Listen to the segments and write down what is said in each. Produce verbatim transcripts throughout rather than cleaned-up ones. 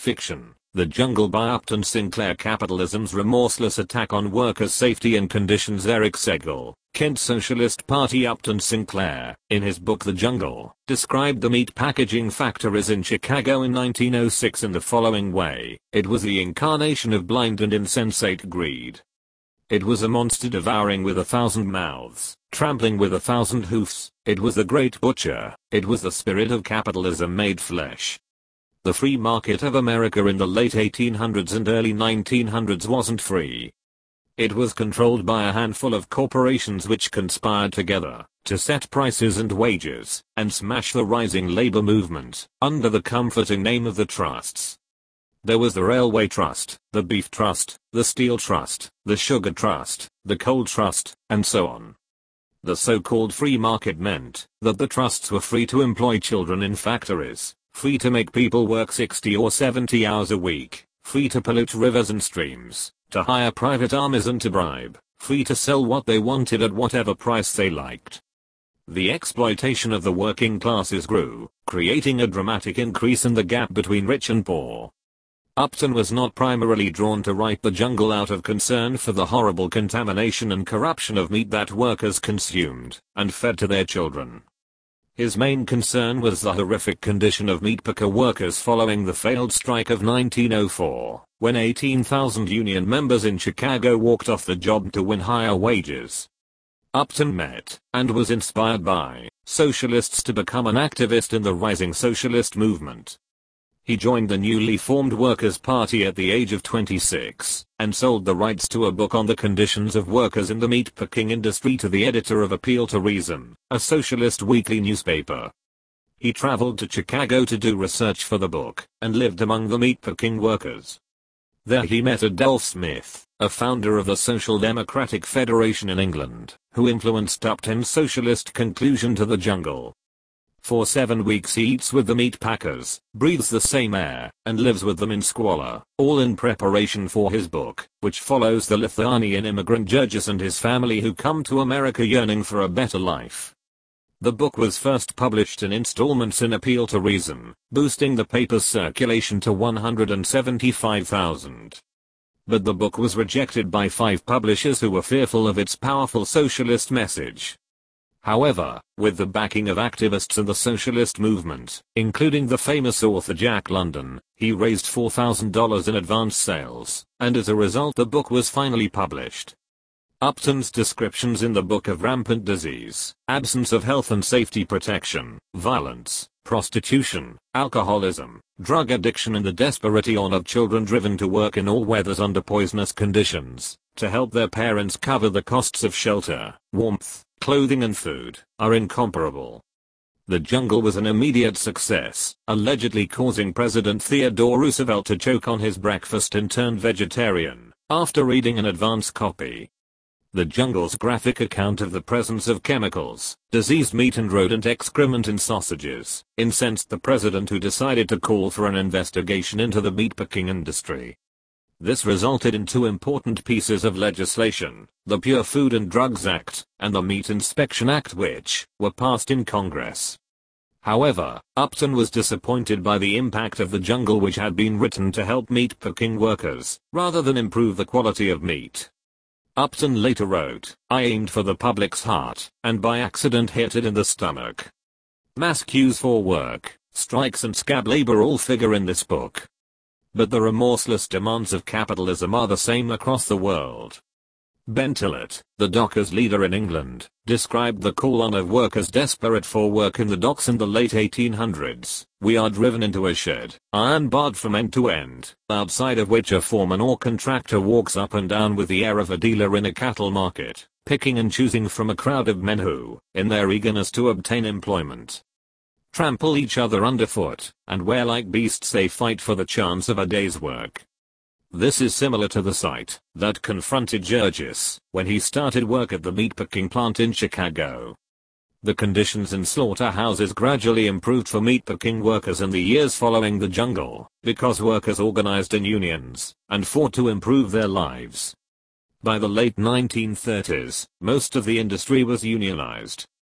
fiction, The Jungle by Upton Sinclair. Capitalism's remorseless attack on workers' safety and conditions. Eric Segal, Kent Socialist Party. Upton Sinclair, in his book The Jungle, described the meat packaging factories in Chicago in nineteen oh six in the following way: it was the incarnation of blind and insensate greed. It was a monster devouring with a thousand mouths, trampling with a thousand hoofs. It was the great butcher. It was the spirit of capitalism made flesh. The free market of America in the late eighteen hundreds and early nineteen hundreds wasn't free. It was controlled by a handful of corporations which conspired together to set prices and wages and smash the rising labor movement under the comforting name of the trusts. There was the Railway Trust, the Beef Trust, the Steel Trust, the Sugar Trust, the Coal Trust, and so on. The so-called free market meant that the trusts were free to employ children in factories, free to make people work sixty or seventy hours a week, free to pollute rivers and streams, to hire private armies and to bribe, free to sell what they wanted at whatever price they liked. The exploitation of the working classes grew, creating a dramatic increase in the gap between rich and poor. Upton was not primarily drawn to write The Jungle out of concern for the horrible contamination and corruption of meat that workers consumed and fed to their children. His main concern was the horrific condition of meatpacker workers following the failed strike of nineteen oh four, when eighteen thousand union members in Chicago walked off the job to win higher wages. Upton met, and was inspired by, socialists to become an activist in the rising socialist movement. He joined the newly formed Workers' Party at the age of twenty-six, and sold the rights to a book on the conditions of workers in the meatpacking industry to the editor of Appeal to Reason, a socialist weekly newspaper. He traveled to Chicago to do research for the book, and lived among the meatpacking workers. There he met Adolph Smith, a founder of the Social Democratic Federation in England, who influenced Upton's socialist conclusion to The Jungle. For seven weeks he eats with the meat packers, breathes the same air, and lives with them in squalor, all in preparation for his book, which follows the Lithuanian immigrant Jurgis and his family who come to America yearning for a better life. The book was first published in installments in Appeal to Reason, boosting the paper's circulation to one hundred seventy-five thousand. But the book was rejected by five publishers who were fearful of its powerful socialist message. However, with the backing of activists in the socialist movement, including the famous author Jack London, he raised four thousand dollars in advance sales, and as a result the book was finally published. Upton's descriptions in the book of rampant disease, absence of health and safety protection, violence, prostitution, alcoholism, drug addiction and the desperate eon of children driven to work in all weathers under poisonous conditions, to help their parents cover the costs of shelter, warmth, clothing and food, are incomparable. The Jungle was an immediate success, allegedly causing President Theodore Roosevelt to choke on his breakfast and turn vegetarian, after reading an advance copy. The Jungle's graphic account of the presence of chemicals, diseased meat and rodent excrement in sausages, incensed the president, who decided to call for an investigation into the meatpacking industry. This resulted in two important pieces of legislation, the Pure Food and Drugs Act, and the Meat Inspection Act, which were passed in Congress. However, Upton was disappointed by the impact of The Jungle, which had been written to help meatpacking workers, rather than improve the quality of meat. Upton later wrote, "I aimed for the public's heart, and by accident hit it in the stomach." Mass queues for work, strikes and scab labor all figure in this book. But the remorseless demands of capitalism are the same across the world. Ben Tillett, the dockers' leader in England, described the call-on of workers desperate for work in the docks in the late eighteen hundreds. "We are driven into a shed, iron-barred from end to end, outside of which a foreman or contractor walks up and down with the air of a dealer in a cattle market, picking and choosing from a crowd of men who, in their eagerness to obtain employment, trample each other underfoot, and where like beasts they fight for the chance of a day's work." This is similar to the sight that confronted Jurgis when he started work at the meatpacking plant in Chicago. The conditions in slaughterhouses gradually improved for meatpacking workers in the years following The Jungle, because workers organized in unions and fought to improve their lives. By the late nineteen thirties, most of the industry was unionized.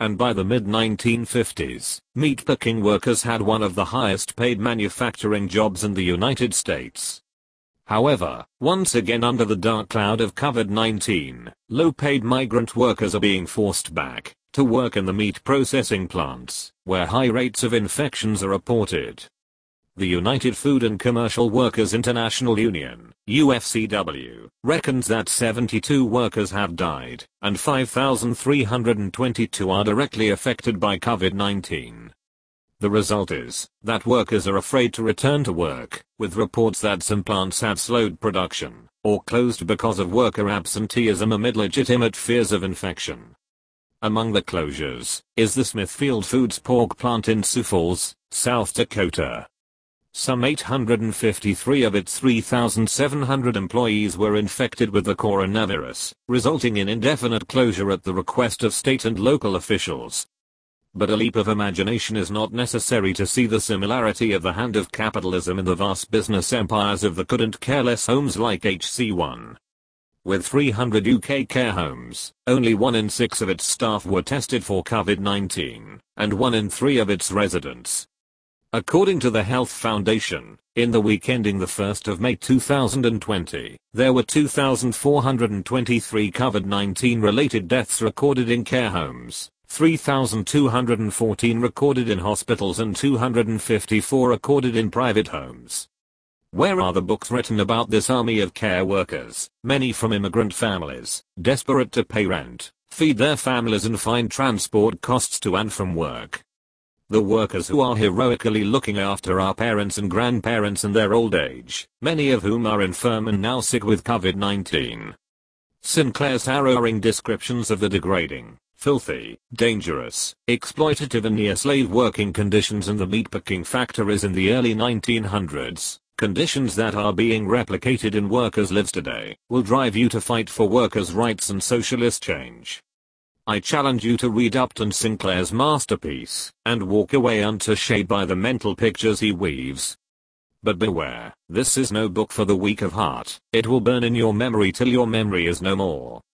and by the mid nineteen fifties, meatpacking workers had one of the highest paid manufacturing jobs in the United States. However, once again under the dark cloud of COVID nineteen, low-paid migrant workers are being forced back to work in the meat processing plants, where high rates of infections are reported. The United Food and Commercial Workers International Union, U F C W, reckons that seventy-two workers have died, and five thousand three hundred twenty-two are directly affected by COVID nineteen. The result is that workers are afraid to return to work, with reports that some plants have slowed production, or closed because of worker absenteeism amid legitimate fears of infection. Among the closures is the Smithfield Foods pork plant in Sioux Falls, South Dakota. Some eight hundred fifty-three of its three thousand seven hundred employees were infected with the coronavirus, resulting in indefinite closure at the request of state and local officials. But a leap of imagination is not necessary to see the similarity of the hand of capitalism in the vast business empires of the couldn't care less homes like H C one. With three hundred U K care homes, only one in six of its staff were tested for COVID nineteen, and one in three of its residents. According to the Health Foundation, in the week ending the first of May two thousand twenty, there were two thousand four hundred twenty-three COVID nineteen related deaths recorded in care homes, three thousand two hundred fourteen recorded in hospitals and two hundred fifty-four recorded in private homes. Where are the books written about this army of care workers, many from immigrant families, desperate to pay rent, feed their families and find transport costs to and from work? The workers who are heroically looking after our parents and grandparents in their old age, many of whom are infirm and now sick with COVID nineteen. Sinclair's harrowing descriptions of the degrading, filthy, dangerous, exploitative and near-slave working conditions in the meatpacking factories in the early nineteen hundreds, conditions that are being replicated in workers' lives today, will drive you to fight for workers' rights and socialist change. I challenge you to read Upton Sinclair's masterpiece, and walk away untouched by the mental pictures he weaves. But beware, this is no book for the weak of heart. It will burn in your memory till your memory is no more.